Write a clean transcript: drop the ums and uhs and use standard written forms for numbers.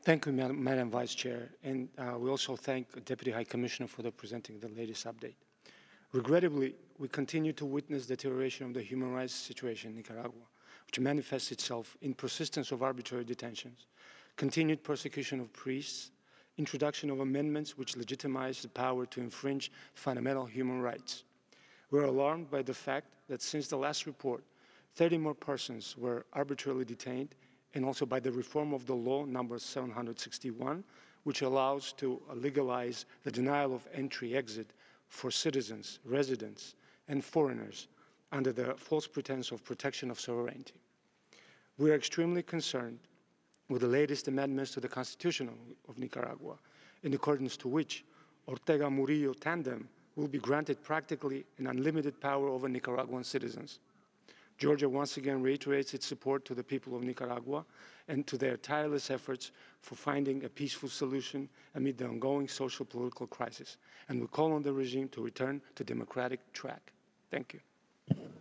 Thank you, Madam Vice Chair, and we also thank Deputy High Commissioner for presenting the latest update. Regrettably, we continue to witness deterioration of the human rights situation in Nicaragua, which manifests itself in persistence of arbitrary detentions, continued persecution of priests, introduction of amendments which legitimize the power to infringe fundamental human rights. We're alarmed by the fact that since the last report, 30 more persons were arbitrarily detained, and also by the reform of the law number 761, which allows to legalize the denial of entry-exit for citizens, residents, and foreigners under the false pretense of protection of sovereignty. We are extremely concerned with the latest amendments to the Constitution of Nicaragua, in accordance to which Ortega-Murillo tandem will be granted practically an unlimited power over Nicaraguan citizens. Georgia once again reiterates its support to the people of Nicaragua and to their tireless efforts for finding a peaceful solution amid the ongoing social political crisis. And we call on the regime to return to democratic track. Thank you.